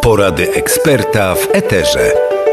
Porady eksperta w eterze.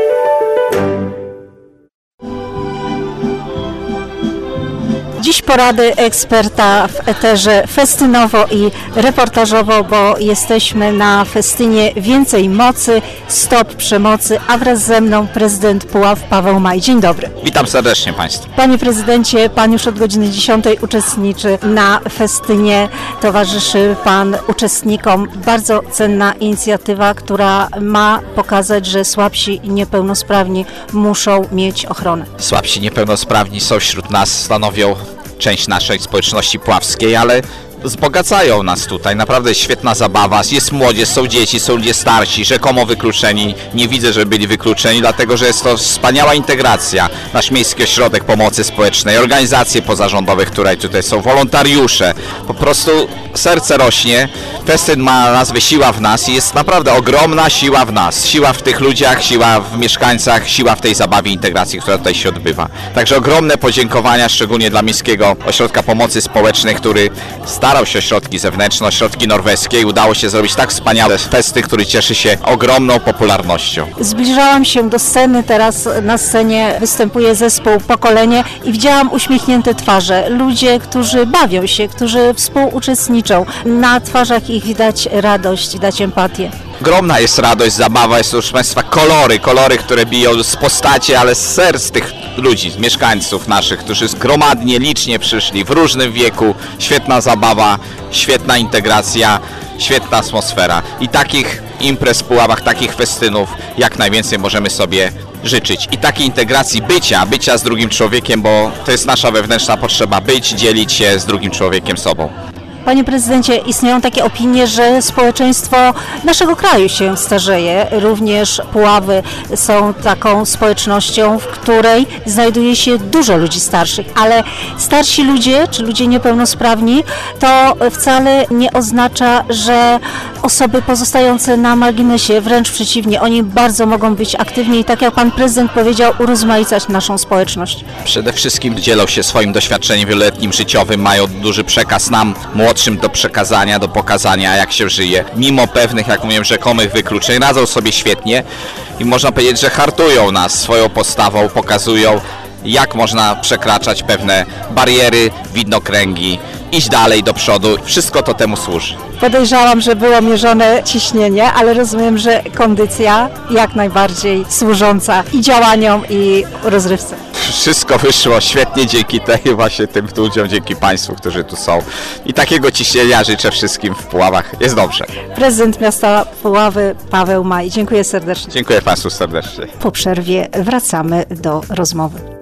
Dziś porady eksperta w eterze festynowo i reportażowo, bo jesteśmy na festynie Więcej Mocy, Stop Przemocy, a wraz ze mną prezydent Puław Paweł Maj. Dzień dobry. Witam serdecznie Państwa. Panie prezydencie, Pan już od godziny 10 uczestniczy na festynie, towarzyszy Pan uczestnikom. Bardzo cenna inicjatywa, która ma pokazać, że słabsi i niepełnosprawni muszą mieć ochronę. Słabsi i niepełnosprawni są wśród nas, stanowią część naszej społeczności puławskiej, ale wzbogacają nas tutaj. Naprawdę świetna zabawa. Jest młodzież, są dzieci, są ludzie starsi, rzekomo wykluczeni. Nie widzę, żeby byli wykluczeni, dlatego że jest to wspaniała integracja. Nasz Miejski Ośrodek Pomocy Społecznej, organizacje pozarządowe, które tutaj są, wolontariusze. Po prostu serce rośnie. Festyn ma nazwę Siła w nas i jest naprawdę ogromna siła w nas. Siła w tych ludziach, siła w mieszkańcach, siła w tej zabawie integracji, która tutaj się odbywa. Także ogromne podziękowania, szczególnie dla Miejskiego Ośrodka Pomocy Społecznej, który starał się o środki zewnętrzne, o środki norweskie i udało się zrobić tak wspaniały festyn, który cieszy się ogromną popularnością. Zbliżałam się do sceny, teraz na scenie występuje zespół Pokolenie i widziałam uśmiechnięte twarze. Ludzie, którzy bawią się, którzy współuczestniczą. Na twarzach ich widać radość, widać empatię. Ogromna jest radość, zabawa, jest to, proszę Państwa, kolory, które biją z postaci, ale z serc tych ludzi, z mieszkańców naszych, którzy gromadnie, licznie przyszli, w różnym wieku. Świetna zabawa, świetna integracja, świetna atmosfera. I takich imprez w Puławach, takich festynów jak najwięcej możemy sobie życzyć. I takiej integracji bycia z drugim człowiekiem, bo to jest nasza wewnętrzna potrzeba, dzielić się z drugim człowiekiem sobą. Panie prezydencie, istnieją takie opinie, że społeczeństwo naszego kraju się starzeje. Również Puławy są taką społecznością, w której znajduje się dużo ludzi starszych, ale starsi ludzie, czy ludzie niepełnosprawni, to wcale nie oznacza, że osoby pozostające na marginesie, wręcz przeciwnie, oni bardzo mogą być aktywni i tak jak pan prezydent powiedział, urozmaicać naszą społeczność. Przede wszystkim dzielą się swoim doświadczeniem wieloletnim, życiowym, mają duży przekaz nam, młodszym, do przekazania, do pokazania, jak się żyje. Mimo pewnych, jak mówię, rzekomych wykluczeń, radzą sobie świetnie i można powiedzieć, że hartują nas swoją postawą, pokazują, jak można przekraczać pewne bariery, widnokręgi, iść dalej do przodu. Wszystko to temu służy. Podejrzałam, że było mierzone ciśnienie, ale rozumiem, że kondycja jak najbardziej służąca i działaniom, i rozrywce. Wszystko wyszło świetnie dzięki tym ludziom, dzięki Państwu, którzy tu są. I takiego ciśnienia życzę wszystkim w Puławach. Jest dobrze. Prezydent miasta Puławy Paweł Maj. Dziękuję serdecznie. Dziękuję Państwu serdecznie. Po przerwie wracamy do rozmowy.